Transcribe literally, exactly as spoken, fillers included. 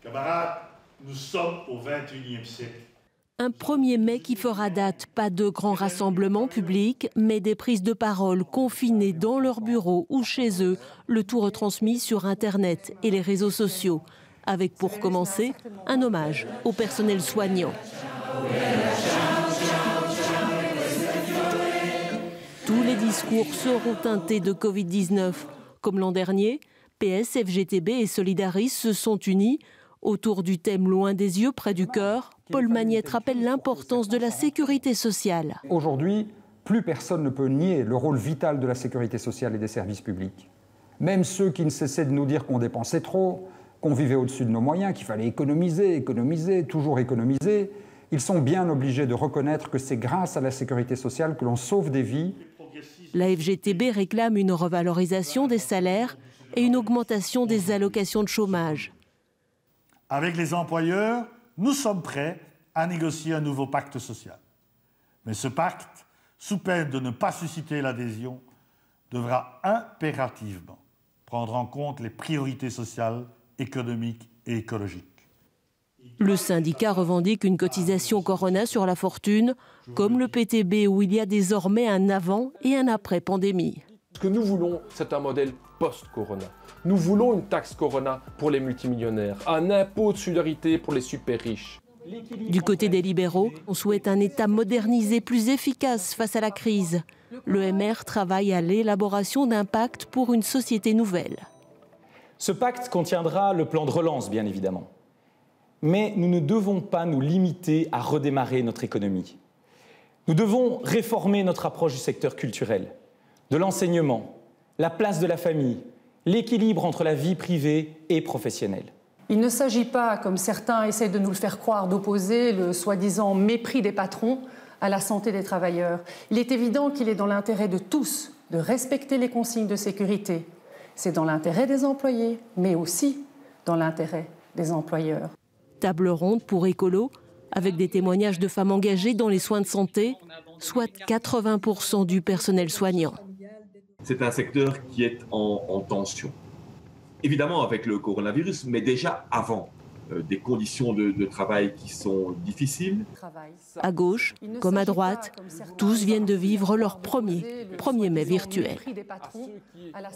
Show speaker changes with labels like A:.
A: Camarades, nous sommes au vingt et unième siècle.
B: Un premier mai qui fera date, pas de grands rassemblements publics, mais des prises de parole confinées dans leurs bureaux ou chez eux, le tout retransmis sur Internet et les réseaux sociaux, avec pour commencer un hommage au personnel soignant. Tous les discours seront teintés de Covid dix-neuf. Comme l'an dernier, P S, F G T B et Solidaris se sont unis. Autour du thème « Loin des yeux, près du cœur », Paul Magnette rappelle l'importance de la sécurité sociale.
C: Aujourd'hui, plus personne ne peut nier le rôle vital de la sécurité sociale et des services publics. Même ceux qui ne cessaient de nous dire qu'on dépensait trop, qu'on vivait au-dessus de nos moyens, qu'il fallait économiser, économiser, toujours économiser, ils sont bien obligés de reconnaître que c'est grâce à la sécurité sociale que l'on sauve des vies.
B: La F G T B réclame une revalorisation des salaires et une augmentation des allocations de chômage.
A: Avec les employeurs, nous sommes prêts à négocier un nouveau pacte social. Mais ce pacte, sous peine de ne pas susciter l'adhésion, devra impérativement prendre en compte les priorités sociales, économiques et écologiques.
B: Le syndicat revendique une cotisation Corona sur la fortune, comme le P T B où il y a désormais un avant et un après pandémie.
D: Ce que nous voulons, c'est un modèle post-Corona. Nous voulons une taxe Corona pour les multimillionnaires, un impôt de solidarité pour les super riches.
B: Du côté des libéraux, on souhaite un État modernisé, plus efficace face à la crise. Le M R travaille à l'élaboration d'un pacte pour une société nouvelle.
E: Ce pacte contiendra le plan de relance, bien évidemment. Mais nous ne devons pas nous limiter à redémarrer notre économie. Nous devons réformer notre approche du secteur culturel, de l'enseignement, la place de la famille, l'équilibre entre la vie privée et professionnelle.
F: Il ne s'agit pas, comme certains essayent de nous le faire croire, d'opposer le soi-disant mépris des patrons à la santé des travailleurs. Il est évident qu'il est dans l'intérêt de tous de respecter les consignes de sécurité. C'est dans l'intérêt des employés, mais aussi dans l'intérêt des employeurs.
B: Table ronde pour Écolo, avec des témoignages de femmes engagées dans les soins de santé, soit quatre-vingts pour cent du personnel soignant.
G: C'est un secteur qui est en, en tension. Évidemment avec le coronavirus, mais déjà avant. Euh, des conditions de, de travail qui sont difficiles.
B: À gauche, comme à droite, tous viennent de vivre leur premier, premier mai virtuel.